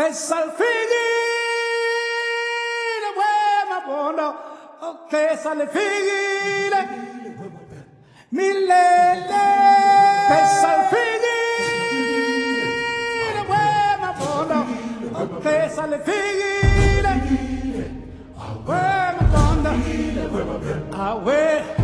che salfighi le uova buono, che salfighi le mille che salfighi le uova buono, che salfighi le uova buono,